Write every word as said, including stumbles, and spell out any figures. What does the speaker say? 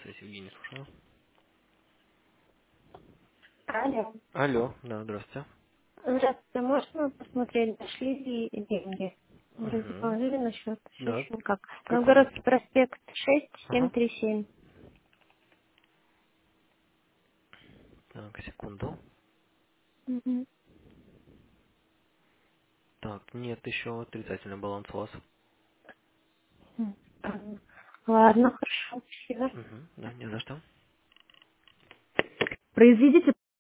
связь, Евгений, слушаю. Алло. Алло, да, здравствуйте. Здравствуйте. Можно посмотреть, дошли ли деньги? Вроде Угу. положили на счет, все Да, еще никак. какой? Новгородский проспект шесть семь Ага. три семь. Так, секунду. Угу. Так, нет, еще отрицательный баланс у вас. Ладно, хорошо, спасибо. Угу, да, не за что. Произведите